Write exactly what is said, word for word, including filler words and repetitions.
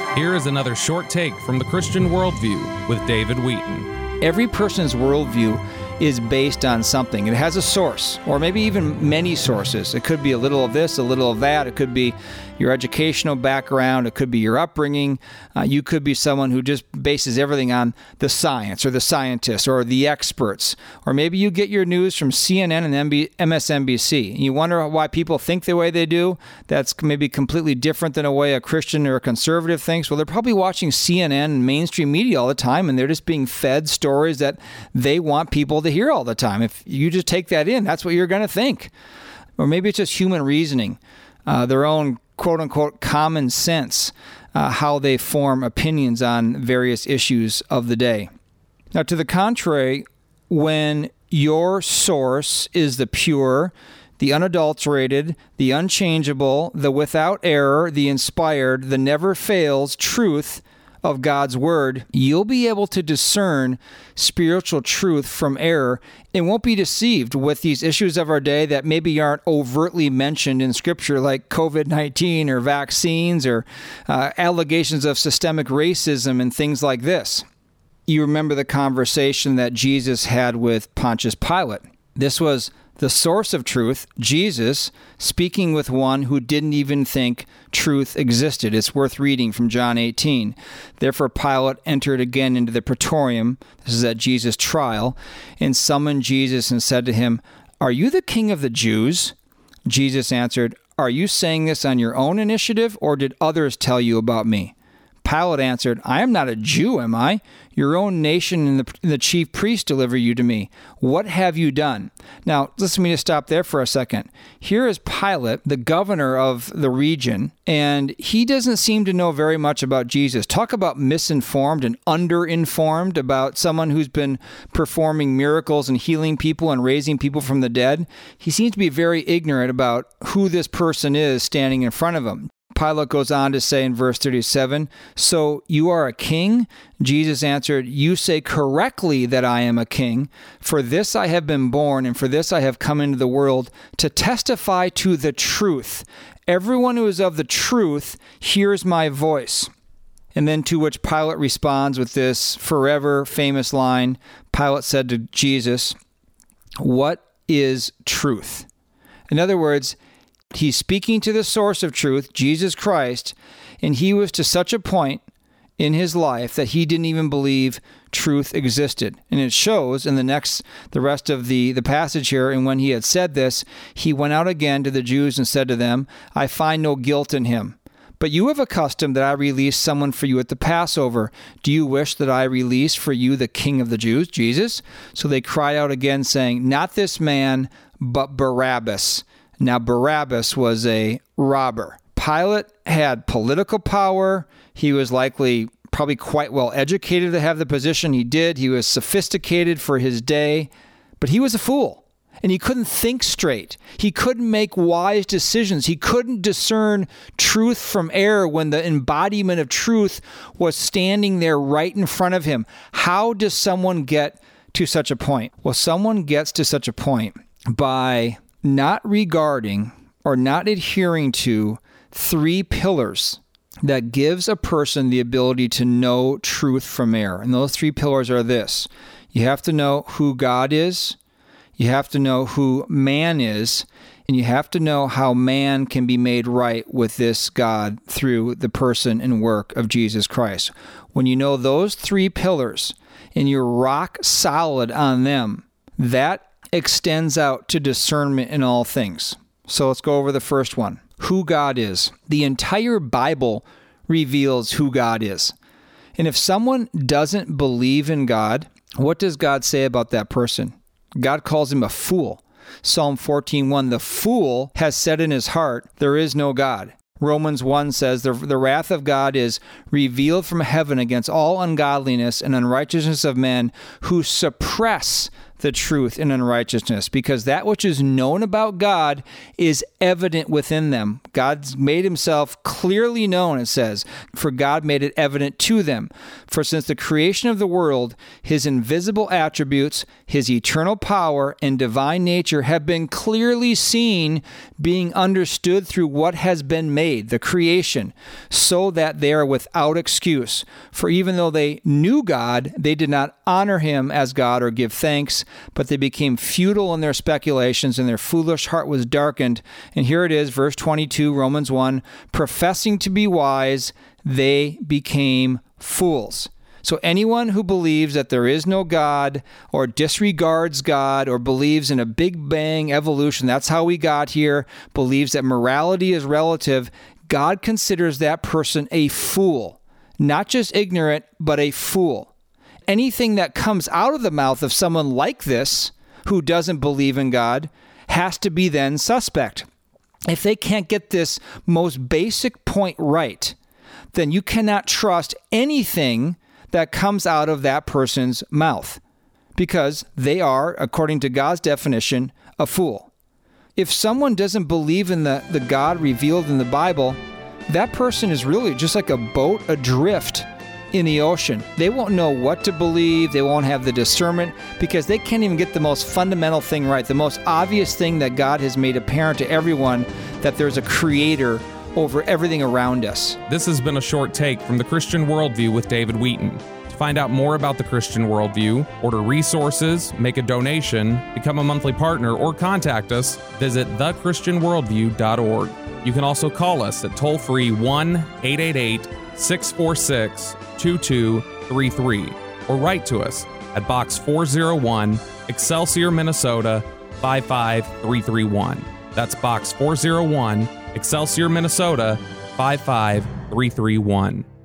Here is another short take from the Christian Worldview with David Wheaton. Every person's worldview is based on something. It has a source, or maybe even many sources. It could be a little of this, a little of that. It could be your educational background. It could be your upbringing. Uh, you could be someone who just bases everything on the science or the scientists or the experts. Or maybe you get your news from C N N and M S N B C. And you wonder why people think the way they do. That's maybe completely different than a way a Christian or a conservative thinks. Well, they're probably watching C N N and mainstream media all the time, and they're just being fed stories that they want people to hear all the time. If you just take that in, that's what you're going to think. Or maybe it's just human reasoning, uh, their own quote-unquote common sense, uh, how they form opinions on various issues of the day. Now, to the contrary, when your source is the pure, the unadulterated, the unchangeable, the without error, the inspired, the never fails truth of God's Word, you'll be able to discern spiritual truth from error and won't be deceived with these issues of our day that maybe aren't overtly mentioned in Scripture, like covid nineteen or vaccines or uh, allegations of systemic racism and things like this. You remember the conversation that Jesus had with Pontius Pilate. This was the source of truth, Jesus, speaking with one who didn't even think truth existed. It's worth reading from John eighteen. Therefore Pilate entered again into the praetorium, this is at Jesus' trial, and summoned Jesus and said to him, "Are you the king of the Jews?" Jesus answered, "Are you saying this on your own initiative, or did others tell you about me?" Pilate answered, "I am not a Jew, am I? Your own nation and the, the chief priests deliver you to me. What have you done?" Now, listen to me to stop there for a second. Here is Pilate, the governor of the region, and he doesn't seem to know very much about Jesus. Talk about misinformed and underinformed about someone who's been performing miracles and healing people and raising people from the dead. He seems to be very ignorant about who this person is standing in front of him. Pilate goes on to say in verse thirty-seven, "So you are a king?" Jesus answered, "You say correctly that I am a king. For this I have been born, and for this I have come into the world, to testify to the truth. Everyone who is of the truth hears my voice." And then to which Pilate responds with this forever famous line. Pilate said to Jesus, "What is truth?" In other words, he's speaking to the source of truth, Jesus Christ, and he was to such a point in his life that he didn't even believe truth existed. And it shows in the next, the rest of the, the passage here, and when he had said this, he went out again to the Jews and said to them, "I find no guilt in him. But you have a custom that I release someone for you at the Passover. Do you wish that I release for you the King of the Jews, Jesus?" So they cried out again, saying, "Not this man, but Barabbas." Now, Barabbas was a robber. Pilate had political power. He was likely probably quite well educated to have the position he did. He was sophisticated for his day, but he was a fool, and he couldn't think straight. He couldn't make wise decisions. He couldn't discern truth from error when the embodiment of truth was standing there right in front of him. How does someone get to such a point? Well, someone gets to such a point by not regarding or not adhering to three pillars that gives a person the ability to know truth from error. And those three pillars are this. You have to know who God is, you have to know who man is, and you have to know how man can be made right with this God through the person and work of Jesus Christ. When you know those three pillars and you're rock solid on them, that extends out to discernment in all things. So let's go over the first one. Who God is. The entire Bible reveals who God is. And if someone doesn't believe in God, what does God say about that person? God calls him a fool. Psalm fourteen one, "The fool has said in his heart, there is no God." Romans one says, the, the wrath of God is revealed from heaven against all ungodliness and unrighteousness of men who suppress the truth in unrighteousness, because that which is known about God is evident within them. God's made himself clearly known, it says, for God made it evident to them. For since the creation of the world, his invisible attributes, his eternal power and divine nature have been clearly seen, being understood through what has been made, the creation, so that they are without excuse. For even though they knew God, they did not honor him as God or give thanks, but they became futile in their speculations, and their foolish heart was darkened. And here it is, verse twenty-two, Romans one, professing to be wise, they became fools. So anyone who believes that there is no God, or disregards God, or believes in a Big Bang evolution, that's how we got here, believes that morality is relative, God considers that person a fool. Not just ignorant, but a fool. Anything that comes out of the mouth of someone like this, who doesn't believe in God, has to be then suspect. If they can't get this most basic point right, then you cannot trust anything that comes out of that person's mouth, because they are, according to God's definition, a fool. If someone doesn't believe in the, the God revealed in the Bible, that person is really just like a boat adrift in the ocean. They won't know what to believe. They won't have the discernment, because they can't even get the most fundamental thing right, the most obvious thing that God has made apparent to everyone, that there's a creator over everything around us. This has been a short take from the Christian Worldview with David Wheaton. To find out more about the Christian Worldview, order resources, make a donation, become a monthly partner, or contact us, visit the christian worldview dot org. You can also call us at toll-free one eight eight eight, six four six, two two three three or write to us at Box four oh one, Excelsior, Minnesota five five three three one. That's Box four oh one, Excelsior, Minnesota five five three three one.